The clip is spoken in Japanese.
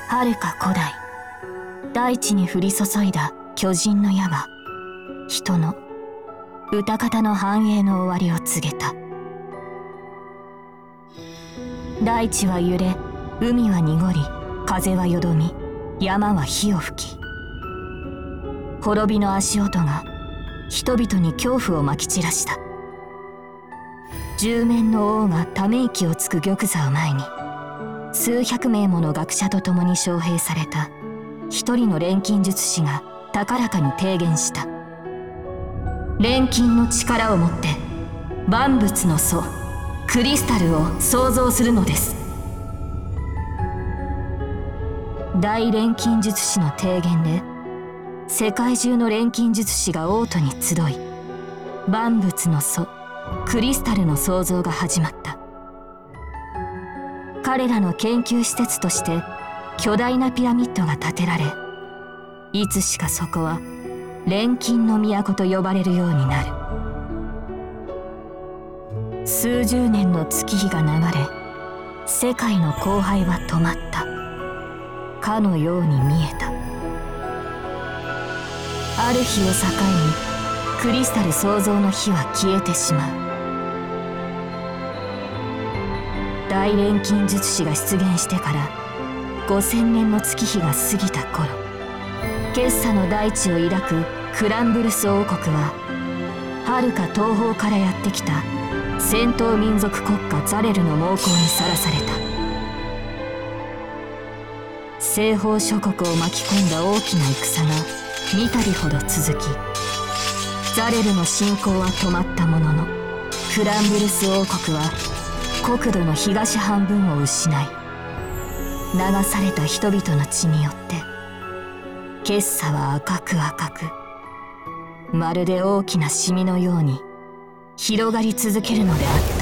遥か古代、大地に降り注いだ巨人の矢が人の歌方の繁栄の終わりを告げた。大地は揺れ、海は濁り、風はよどみ、山は火を吹き、滅びの足音が人々に恐怖をまき散らした。10面の王がため息をつく玉座を前に、数百名もの学者と共に招聘された一人の錬金術師が高らかに提言した。錬金の力をもって万物の祖クリスタルを創造するのです。大錬金術師の提言で、世界中の錬金術師が王都に集い、万物の祖クリスタルの創造が始まった。彼らの研究施設として巨大なピラミッドが建てられ、いつしかそこは錬金の都と呼ばれるようになる。数十年の月日が流れ、世界の荒廃は止まったかのように見えた。ある日を境にクリスタル創造の火は消えてしまう。大錬金術師が出現してから5000年の月日が過ぎた頃、決査の大地を抱くクランブルス王国は、遥か東方からやってきた戦闘民族国家ザレルの猛攻にさらされた。西方諸国を巻き込んだ大きな戦が三度ほど続き、ザレルの侵攻は止まったものの、クランブルス王国は国土の東半分を失い、流された人々の血によって決査は赤く赤く、まるで大きなシミのように広がり続けるのであった。